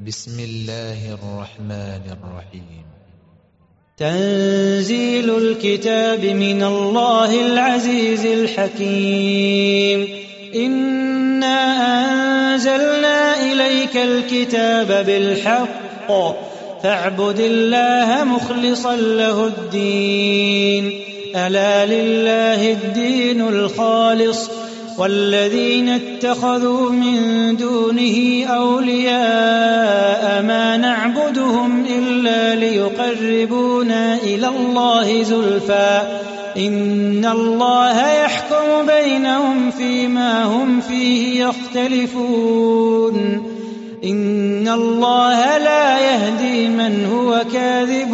بسم الله الرحمن الرحيم. تنزيل الكتاب من الله العزيز الحكيم. إنا أنزلنا إليك الكتاب بالحق فاعبد الله مخلصا له الدين. ألا لله الدين الخالص والذين اتخذوا من دونه أولياء ما نعبدهم إلا ليقربونا إلى الله زلفى إن الله يحكم بينهم فيما هم فيه يختلفون. إن الله لا يهدي من هو كاذب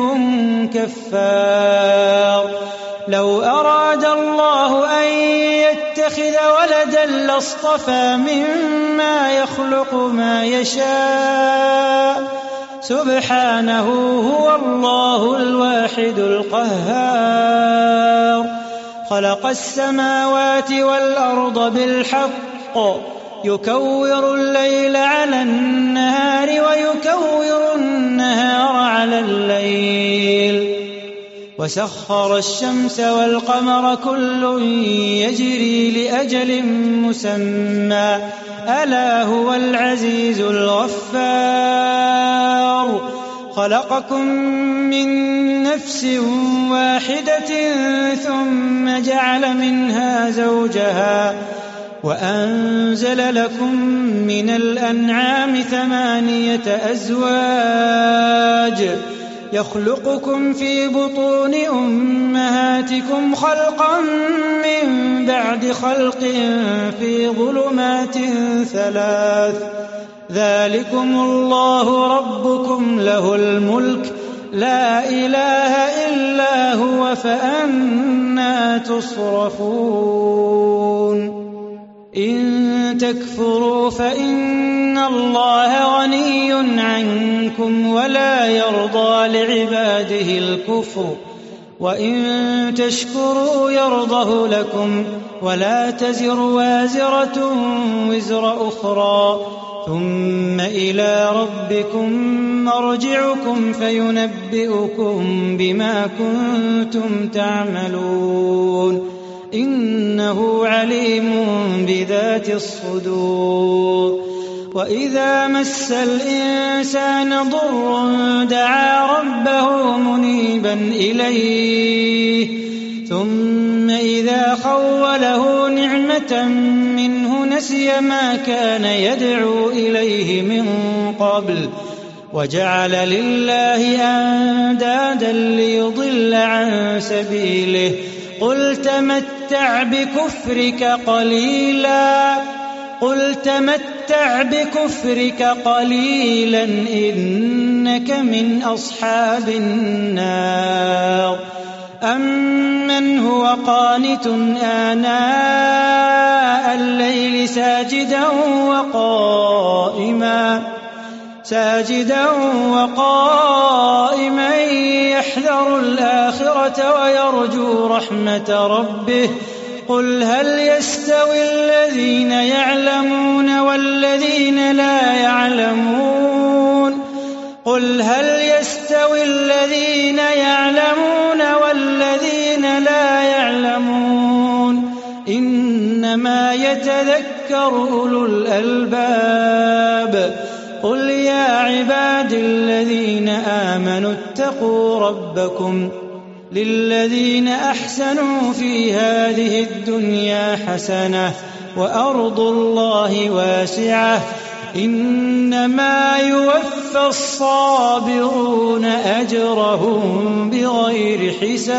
كفار. لو أراد الله أن يتخذ ولدا لاصطفى مما يخلق ما يشاء سبحانه هو الله الواحد القهار. خلق السماوات والأرض بالحق يكور الليل على النهار ويكور النهار على الليل وسخر الشمس والقمر كل يجري لأجل مسمى ألا هو العزيز الغفار. خلقكم من نفس واحدة ثم جعل منها زوجها وأنزل لكم من الأنعام 8 أزواج يخلقكم في بطون أمهاتكم خلقا من بعد خلق في ظلمات 3 ذلكم الله ربكم له الملك لا إله إلا هو فأنى تصرفون. إن تكفروا فإن الله غني عنكم ولا يرضى لعباده الكفر وإن تشكروا يرضه لكم ولا تزر وازرة وزر أخرى ثم إلى ربكم مرجعكم فينبئكم بما كنتم تعملون إنه عليم بذات الصدور. وإذا مس الإنسان ضر دعا ربه منيبا إليه ثم إذا خوله نعمة منه نسي ما كان يدعو إليه من قبل وجعل لله أندادا ليضل عن سبيله قل تمتع بكفرك قليلا إنك من أصحاب النار. أمن هو قانت آناء الليل ساجدا وقائما يحذر الآخرة ويرجو رحمة ربه قل هل يستوي الذين يعلمون والذين لا يعلمون إنما يتذكر أولو الألباب. قل يا عباد الذين آمنوا اتقوا ربكم للذين أحسنوا في هذه الدنيا حسنة وأرض الله واسعة إنما يوفى الصابرون أجرهم بغير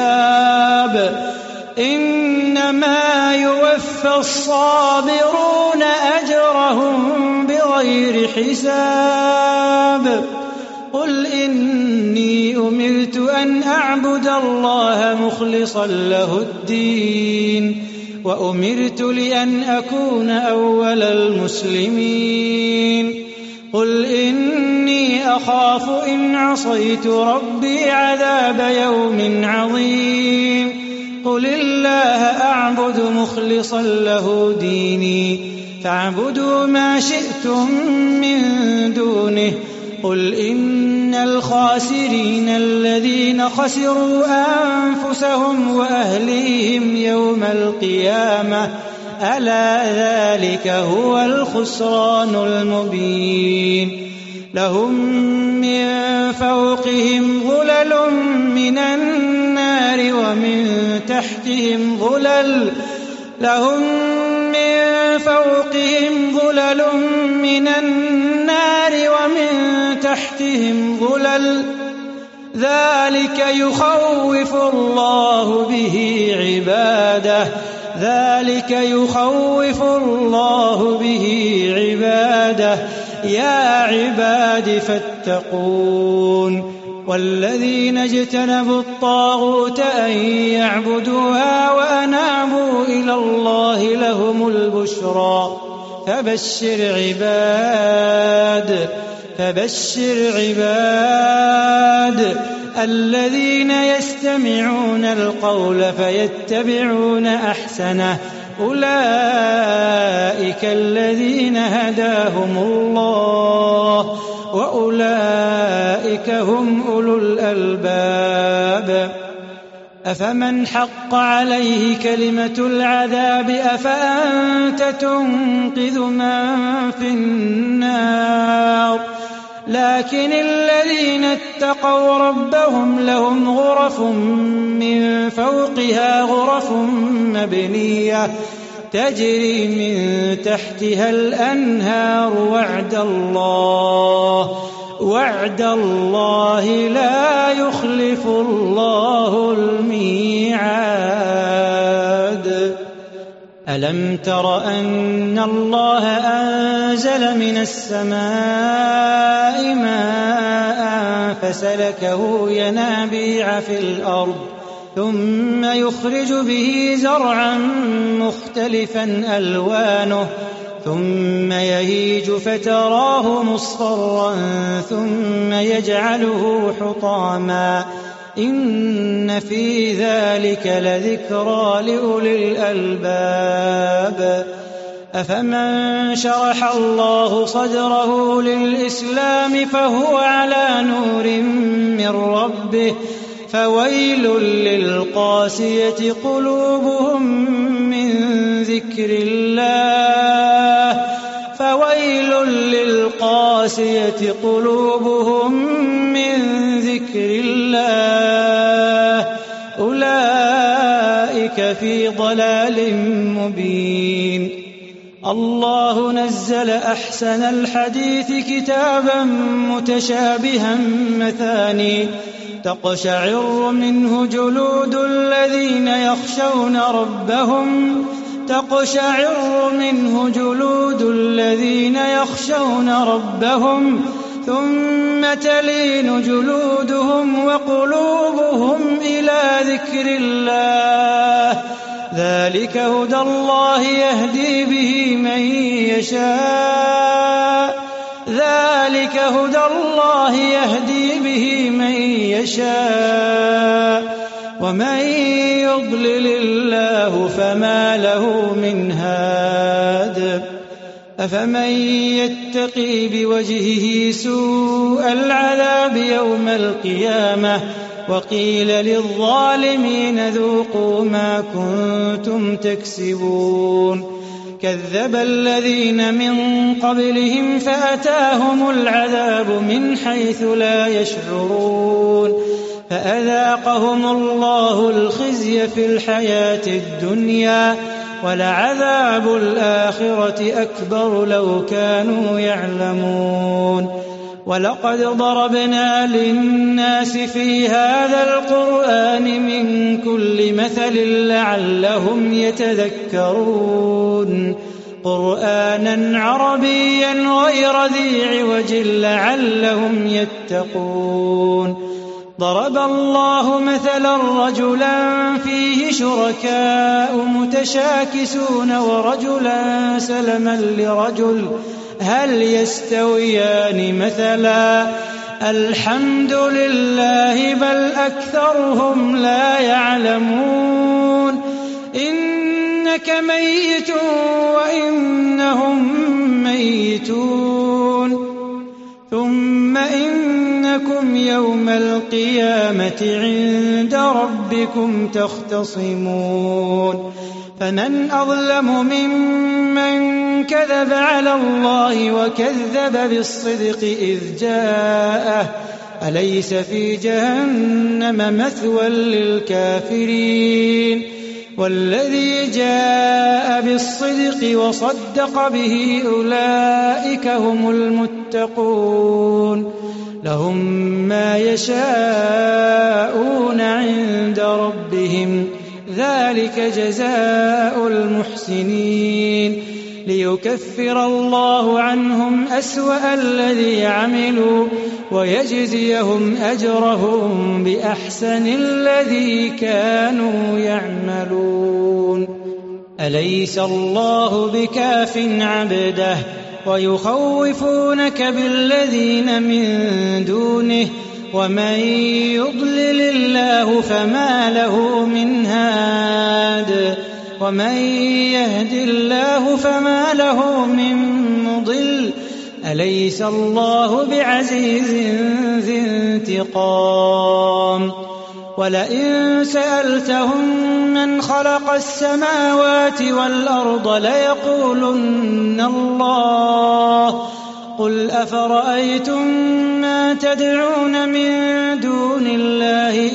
حساب. قل إني أمرت أن أعبد الله مخلصا له الدين وأمرت لأن أكون أول المسلمين. قل إني أخاف إن عصيت ربي عذاب يوم عظيم. قل الله أعبد مخلصا له ديني فاعبدوا ما شئتم من دونه قل إن الخاسرين الذين خسروا أنفسهم وأهليهم يوم القيامة ألا ذلك هو الخسران المبين لهم من فوقهم ظلل من النار ومن تحتهم ظلل لهم من فوقهم ظلل من النار ومن تحتهم ظلل ذلك يخوف الله به عباده يا عباد فاتقون والذين اجتنبوا الطاغوت أن يعبدوها وأنابوا إلى الله لهم البشرى فبشر عباد الذين يستمعون القول فيتبعون أحسنه أولئك الذين هداهم الله وأولئك هم أولو الألباب أفمن حق عليه كلمة العذاب أفأنت تنقذ من في النار لكن الذين اتقوا ربهم لهم غرف من فوقها غرف مبنية تجري من تحتها الأنهار وعد الله لا يخلف الله الميعاد ألم تر أن الله أنزل من السماء ماء فسلكه ينابيع في الأرض ثم يخرج به زرعا مختلفا ألوانه ثم يهيج فتراه مصفرا ثم يجعله حطاما إن في ذلك لذكرى لأولي الألباب أفمن شرح الله صدره للإسلام فهو على نور من ربه فويل للقاسية قلوبهم من ذكر الله أولئك في ضلال مبين الله نزل أحسن الحديث كتابا متشابها مثاني تقشعر منه جلود الذين يخشون ربهم ثم تلين جلودهم وقلوبهم إلى ذكر الله ذلك هدى الله يهدي به من يشاء ومن يضلل الله فما له من هاد أفمن يتقي بوجهه سوء العذاب يوم القيامة وقيل للظالمين ذوقوا ما كنتم تكسبون كذب الذين من قبلهم فأتاهم العذاب من حيث لا يشعرون فأذاقهم الله الخزي في الحياة الدنيا ولعذاب الآخرة أكبر لو كانوا يعلمون ولقد ضربنا للناس في هذا القرآن من كل مثل لعلهم يتذكرون قرآنا عربيا غير ذي عوج لعلهم يتقون ضرب الله مثلا رجلا فيه شركاء متشاكسون ورجلا سلما لرجل هل يستويان مثلا الحمد لله بل أكثرهم لا يعلمون إنك ميت وإنهم ميتون ثم إنكم يوم القيامة عند ربكم تختصمون فمن أظلم ممن كذب على الله وكذب بالصدق إذ جاءه أليس في جهنم مثوى للكافرين والذي جاء بالصدق وصدق به أولئك هم المتقون لهم ما يشاءون عند ربهم ذلك جزاء المحسنين ليكفر الله عنهم أسوأ الذي عملوا ويجزيهم أجرهم بأحسن الذي كانوا يعملون أليس الله بكاف عبده ويخوفونك بالذين من دونه ومن يضلل الله فما له من هاد ومن يهد الله فما له من مضل أليس الله بعزيز ذي انتقام ولئن سألتهم من خلق السماوات والأرض ليقولن الله قل أفرأيتم ما تدعون من دون الله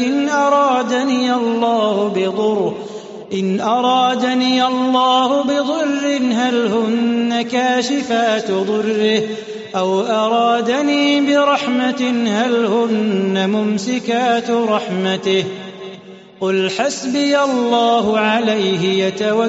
إن أرادني الله بضر هل هن كاشفات ضره أو أرادني برحمة هل هن ممسكات رحمته قل حسبي الله عليه يتوكل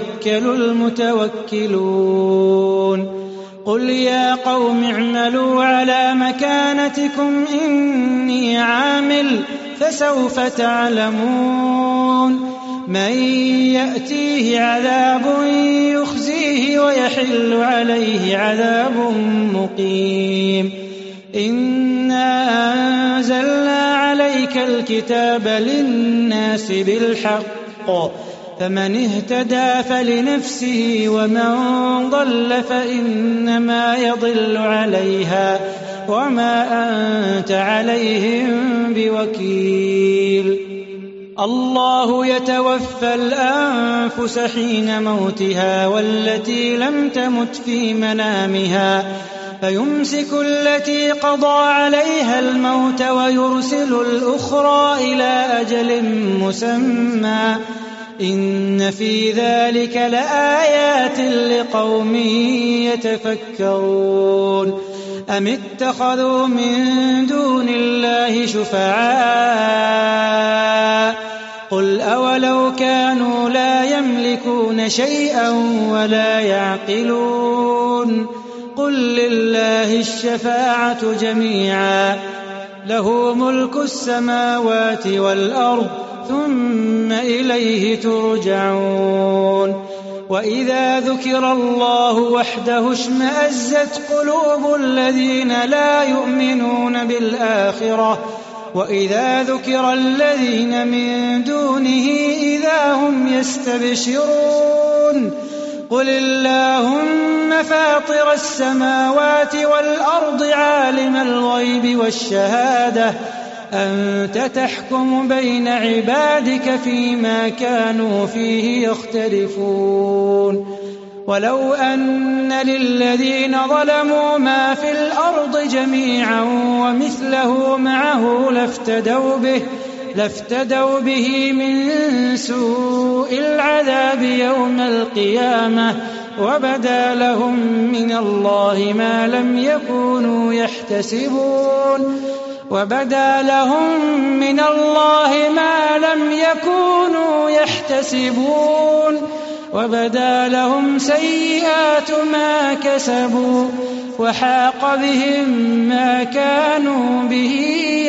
المتوكلون قل يا قوم اعملوا على مكانتكم إني عامل فسوف تعلمون من يأتيه عذاب يخزيه ويحل عليه عذاب مقيم إنا أنزلنا عليك الكتاب للناس بالحق فمن اهتدى فلنفسه ومن ضل فإنما يضل عليها وما أنت عليهم بوكيل الله يتوفى الأنفس حين موتها والتي لم تمت في منامها فيمسك التي قضى عليها الموت ويرسل الأخرى إلى أجل مسمى إن في ذلك لآيات لقوم يتفكرون أم اتخذوا من دون الله شفعاء قل أولو كانوا لا يملكون شيئا ولا يعقلون قل لله الشفاعة جميعا له ملك السماوات والأرض ثم إليه ترجعون وإذا ذكر الله وحده اشمأزت قلوب الذين لا يؤمنون بالآخرة وإذا ذكر الذين من دونه إذا هم يستبشرون قل اللهم فاطر السماوات والأرض عالم الغيب والشهادة أنت تحكم بين عبادك فيما كانوا فيه يختلفون ولو أن للذين ظلموا ما في الأرض جميعا ومثله معه لافتدوا به من سوء العذاب يوم القيامة وبدا لهم من الله ما لم يكونوا يحتسبون وبدا لهم سيئات ما كسبوا وحاق بهم ما كانوا به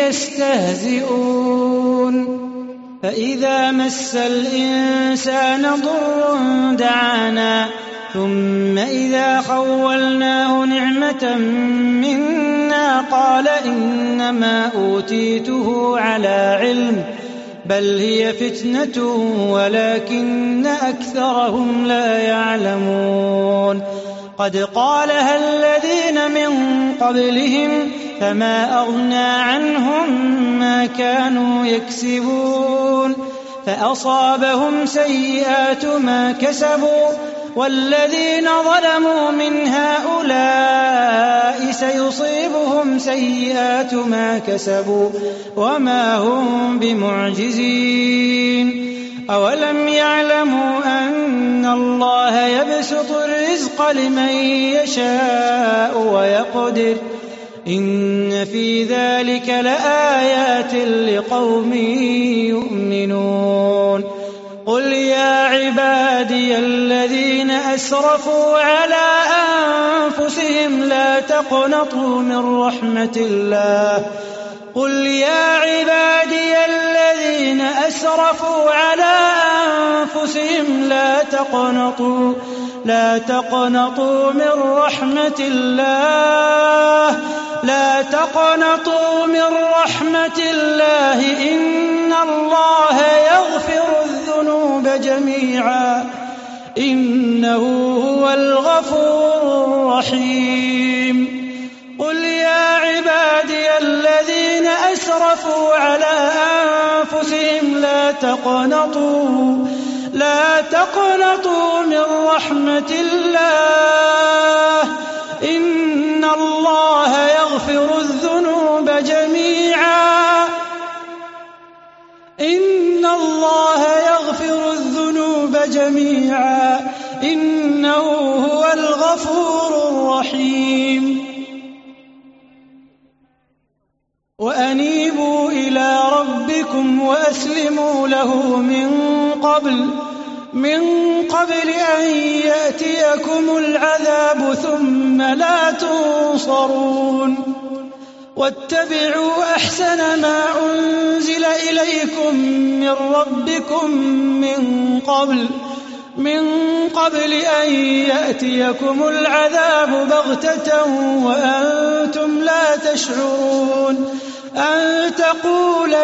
يستهزئون فإذا مس الإنسان ضر دعانا ثم إذا خولناه نعمة منا قال إنما أوتيته على علم بل هي فتنة ولكن أكثرهم لا يعلمون قد قالها الذين من قبلهم فما أغنى عنهم ما كانوا يكسبون فأصابهم سيئات ما كسبوا والذين ظلموا من هؤلاء سيصيبهم سيئات ما كسبوا وما هم بمعجزين أولم يعلموا أن الله يبسط الرزق لمن يشاء ويقدر إن في ذلك لآيات لقوم يؤمنون قل يا عبادي الذين أسرفوا على أنفسهم لا تقنطوا من رحمة الله قل يا عبادي الذين أسرفوا على أنفسهم لا تقنطوا من رحمة الله إن الله يغفر الذنوب جميعا إنه هو الغفور الرحيم قل يا عبادي الذين أسرفوا على أنفسهم لا تقنطوا من رحمة الله إن الله يغفر الذنوب جميعا إنه هو الغفور الرحيم وأنيبوا إلى ربكم وأسلموا له من قبل أن يأتيكم العذاب ثم لا تنصرون واتبعوا أحسن ما أنزل إليكم من ربكم من قبل أن يأتيكم العذاب بغتة وأنتم لا تشعرون أن تقول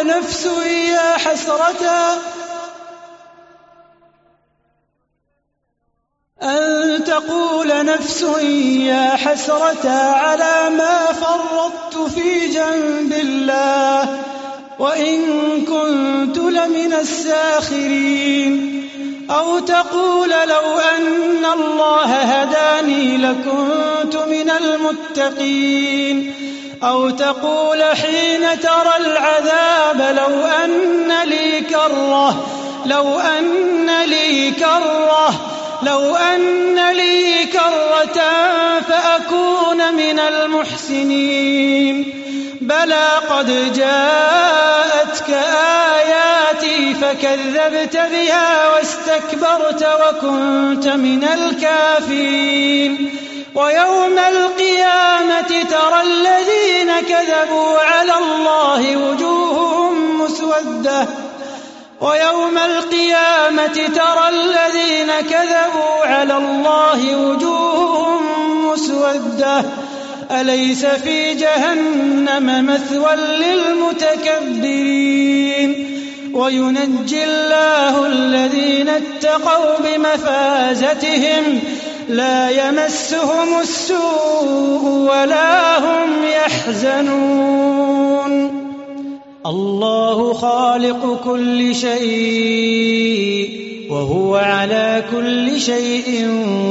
نفس يا حسرة على ما فرطت في جنب الله وإن كنت لمن الساخرين أو تقول لو أن الله هداني لكنت من المتقين أو تقول حين ترى العذاب لو أن لي كرة فأكون من المحسنين بلى قد جاءتك آياتي فكذبت بها واستكبرت وكنت من الكافرين ويوم القيامة ترى الذين كذبوا على الله وجوههم مسودة أليس في جهنم مثوى للمتكبرين وينجي الله الذين اتقوا بمفازتهم لا يمسهم السوء ولا هم يحزنون الله خالق كل شيء وهو على كل شيء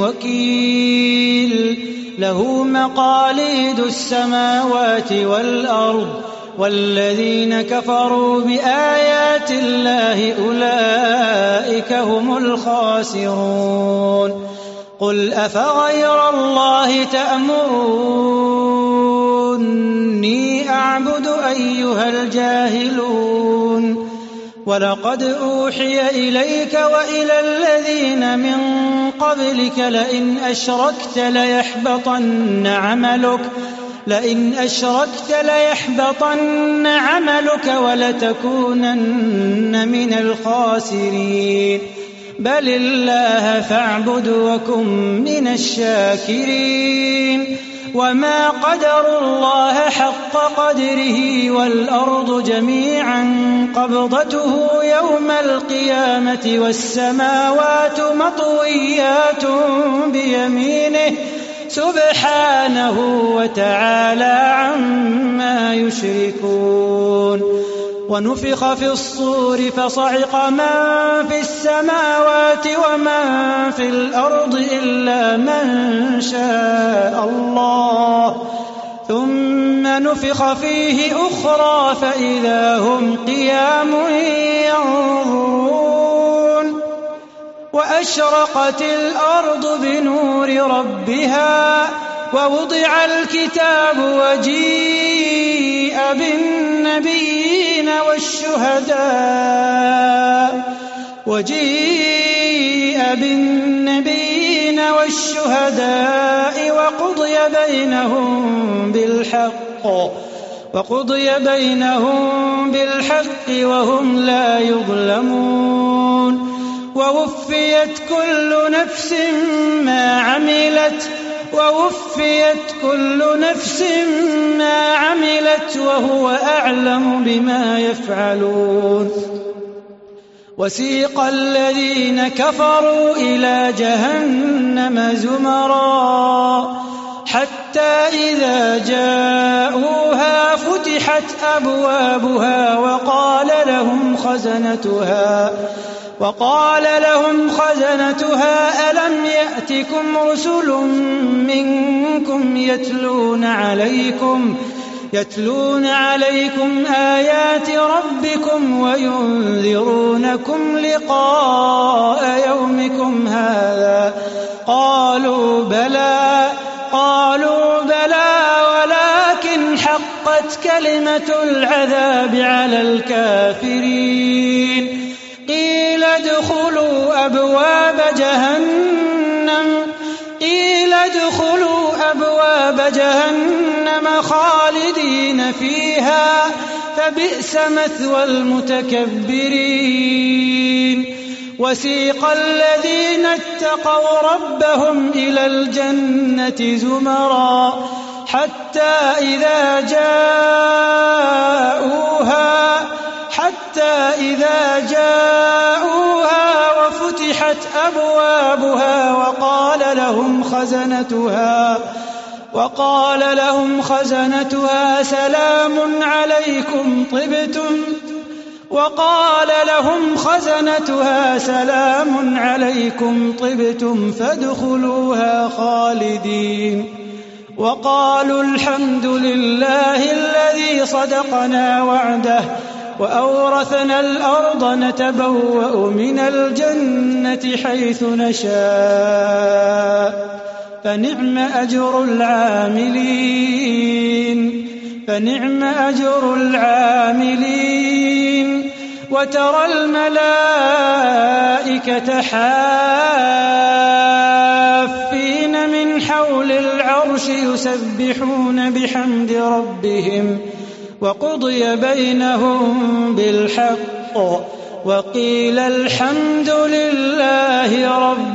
وكيل له مقاليد السماوات والأرض والذين كفروا بآيات الله أولئك هم الخاسرون قل أفغير الله تأمروني أعبد أيها الجاهلون ولقد أوحي إليك وإلى الذين من قبلك لئن أشركت ليحبطن عملك ولتكونن من الخاسرين بل الله فاعبد وكن من الشاكرين وما قدروا الله حق قدره والأرض جميعا قبضته يوم القيامة والسماوات مطويات بيمينه سبحانه وتعالى عما يشركون. ونفخ في الصور فصعق من في السماوات ومن في الأرض إلا من شاء الله، ثم نفخ فيه أخرى فإذا هم قيام ينظرون. وأشرقت الأرض بنور ربها ووضع الكتاب وجيء بالنبيين والشهداء وقضي بينهم بالحق وهم لا يظلمون. ووفيت كل نفس ما عملت وهو أعلم بما يفعلون. وسيق الذين كفروا إلى جهنم زمرا حتى إذا جاءوها فتحت أبوابها وقال لهم خزنتها ألم يأتكم رسل منكم يتلون عليكم آيات ربكم وينذرونكم لقاء يومكم هذا؟ قالوا بلى ولكن حقت كلمة العذاب على الكافرين. قيل ادخلوا أبواب جهنم خالدين فيها فبئس مثوى المتكبرين. وسيق الذين اتقوا ربهم إلى الجنة زمرا حتى إذا جاءوها وفتحت أبوابها وقال لهم خزنتها سلام عليكم طبتم فادخلوها خالدين. وقالوا الحمد لله الذي صدقنا وعده وأورثنا الأرض نتبوأ من الجنة حيث نشاء فنعم أجر العاملين. وترى الملائكة حافين من حول العرش يسبحون بحمد ربهم وقضي بينهم بالحق وقيل الحمد لله رب